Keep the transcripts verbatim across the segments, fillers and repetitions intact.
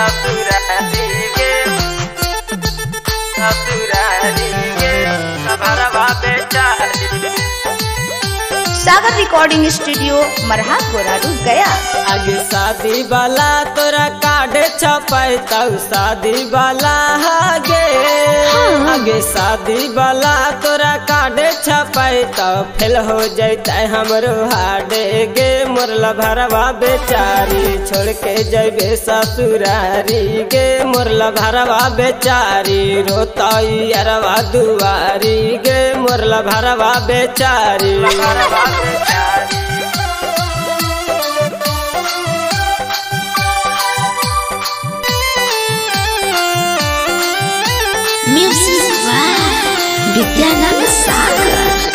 ससुरारी गे ससुरारी गे भरवा बेचारी। सागर रिकॉर्डिंग स्टूडियो मरहा गोरारू गया। आगे शादी वाला तोरा कार्ड छपाई तब शादी वाला आगे आगे शादी वाला तोरा कार्ड छपाई तब फेल हो जाता हमरो हाडे गे मोरला भरवा बेचारी छोड़ के जैबे ससुरारी गे मोरला भरवा बेचारी रोताई अरवा दुआरी गे मोरला भरवा बेचारी। Music by Vidyanand Sagar.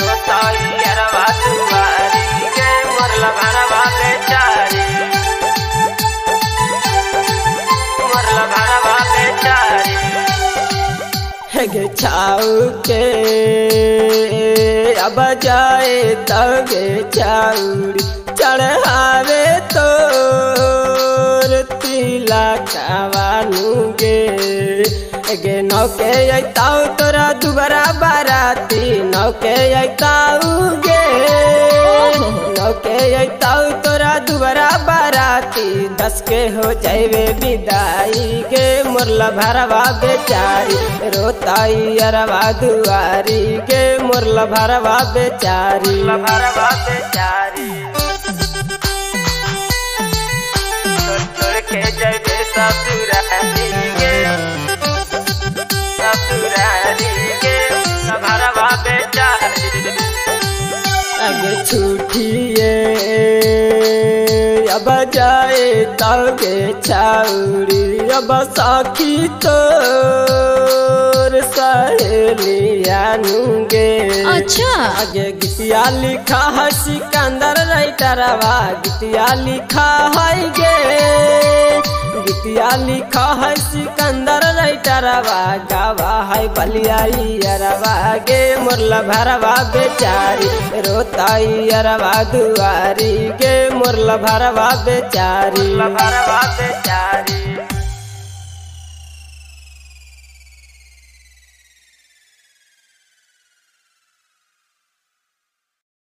गे छाऊ के अब जाए तगे चाउरी चढ़ावे तोर तिला खावानू गे गे नौके अताऊ तोरा दुबरा बाराती नौके अताऊ गे नौके अताऊ तोरा दुबरा बाराती दस के हो जाइबे विदाई गे मोरला भरवा बेचारी रोताई अरवा दुआरी गे मोरला भरवा बेचारी भरवा बेचारी। छोड़ के जाइबे ससुरारी गे ससुरारी गे भरवा बेचारी। आगे छूटिए अब जाए तगे छाउरी अब साखी तोर सहेलियानू गे। अच्छा आगे गीतिया लिखा है सिकंदर राइटरवा गीतिया लिखा है गे गीतिया लिखा है सिकंदर राइटरवा गावा है बलियाई अरवा गे मोरला भरवा बेचारी रोताई अरवा दुआरी गे मोरला भरवा बेचारी भरवा बेचारी।